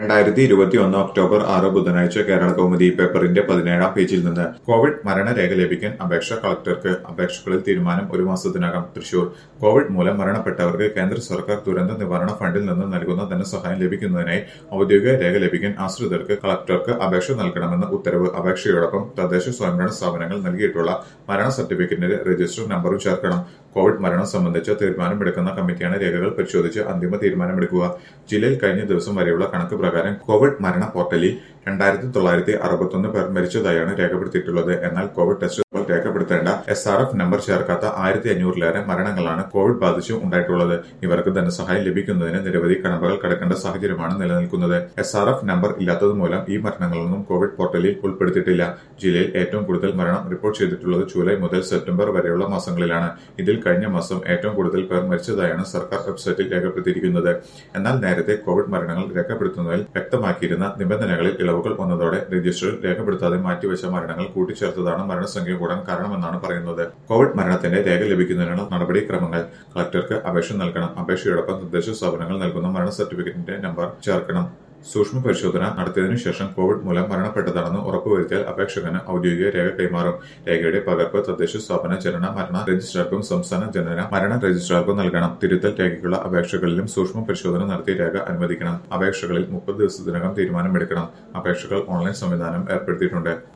2021 October 6 ബുധനാഴ്ച കേരള കൗമുദി പേപ്പറിന്റെ 17-ാം പേജിൽ നിന്ന് കോവിഡ് മരണരേഖ ലഭിക്കാൻ അപേക്ഷ കളക്ടർക്ക് അപേക്ഷകളിൽ തീരുമാനം ഒരു മാസത്തിനകം. തൃശൂർ കോവിഡ് മൂലം മരണപ്പെട്ടവർക്ക് കേന്ദ്ര സർക്കാർ ദുരന്ത നിവാരണ ഫണ്ടിൽ നിന്ന് നൽകുന്ന ധനസഹായം ലഭിക്കുന്നതിനായി ഔദ്യോഗിക രേഖ ലഭിക്കാൻ ആശ്രിതർക്ക് കളക്ടർക്ക് അപേക്ഷ നൽകണമെന്ന് ഉത്തരവ്. അപേക്ഷയോടൊപ്പം തദ്ദേശ സ്വയംഭരണ സ്ഥാപനങ്ങൾ നൽകിയിട്ടുള്ള മരണ സർട്ടിഫിക്കറ്റിന്റെ രജിസ്റ്റർ നമ്പറും ചേർക്കണം. കോവിഡ് മരണം സംബന്ധിച്ച് തീരുമാനമെടുക്കുന്ന കമ്മിറ്റിയാണ് രേഖകൾ പരിശോധിച്ച് അന്തിമ തീരുമാനമെടുക്കുക. ജില്ലയിൽ കഴിഞ്ഞ ദിവസം വരെയുള്ള കണക്ക് പ്രകാരം കോവിഡ് മരണ പോർട്ടലിൽ 2961 പേർ മരിച്ചതായാണ് രേഖപ്പെടുത്തിയിട്ടുള്ളത്. എന്നാൽ കോവിഡ് ടെസ്റ്റ് രേഖപ്പെടുത്തേണ്ട SRF നമ്പർ ചേർക്കാത്ത 1500-ലേറെ മരണങ്ങളാണ് കോവിഡ് ബാധിച്ചും ഉണ്ടായിട്ടുള്ളത്. ഇവർക്ക് ധനസഹായം ലഭിക്കുന്നതിന് നിരവധി കടമ്പകൾ കടക്കേണ്ട സാഹചര്യമാണ് നിലനിൽക്കുന്നത്. SRF നമ്പർ ഇല്ലാത്തതുമൂലം ഈ മരണങ്ങളൊന്നും കോവിഡ് പോർട്ടലിൽ ഉൾപ്പെടുത്തിയിട്ടില്ല. ജില്ലയിൽ ഏറ്റവും കൂടുതൽ മരണം റിപ്പോർട്ട് ചെയ്തിട്ടുള്ളത് ജൂലൈ മുതൽ സെപ്റ്റംബർ വരെയുള്ള മാസങ്ങളിലാണ്. ഇതിൽ കഴിഞ്ഞ മാസം ഏറ്റവും കൂടുതൽ പേർ മരിച്ചതായാണ് സർക്കാർ വെബ്സൈറ്റിൽ രേഖപ്പെടുത്തിയിരിക്കുന്നത്. എന്നാൽ നേരത്തെ കോവിഡ് മരണങ്ങൾ രേഖപ്പെടുത്തുന്നതിൽ വ്യക്തമാക്കിയിരുന്ന നിബന്ധനകളിൽ ഇളവുകൾ വന്നതോടെ രജിസ്റ്ററിൽ രേഖപ്പെടുത്താതെ മാറ്റിവെച്ച മരണങ്ങൾ കൂട്ടിച്ചേർത്തതാണ് മരണസംഖ്യ കൂടാൻ കാരണമെന്നാണ് പറയുന്നത്. കോവിഡ് മരണത്തിന്റെ രേഖ ലഭിക്കുന്നതിനുള്ള നടപടിക്രമങ്ങൾ കളക്ടർക്ക് അപേക്ഷ നൽകണം. അപേക്ഷയോടൊപ്പം തദ്ദേശ സ്ഥാപനങ്ങൾ നൽകുന്ന മരണ സർട്ടിഫിക്കറ്റിന്റെ നമ്പർ ചേർക്കണം. സൂക്ഷ്മ പരിശോധന നടത്തിയതിനു ശേഷം കോവിഡ് മൂലം മരണപ്പെട്ടതാണെന്ന് ഉറപ്പുവരുത്തിയാൽ അപേക്ഷകന് ഔദ്യോഗിക രേഖ കൈമാറും. രേഖയുടെ പകർപ്പ് തദ്ദേശ സ്ഥാപന ജനന മരണ രജിസ്ട്രാർക്കും സംസ്ഥാന ജനന മരണ രജിസ്ട്രാർക്കും നൽകണം. തിരുത്തൽ രേഖയ്ക്കുള്ള അപേക്ഷകളിലും സൂക്ഷ്മ പരിശോധന നടത്തിയ രേഖ അനുവദിക്കണം. അപേക്ഷകളിൽ 30 ദിവസത്തിനകം തീരുമാനമെടുക്കണം. അപേക്ഷകൾ ഓൺലൈൻ സംവിധാനം ഏർപ്പെടുത്തിയിട്ടുണ്ട്.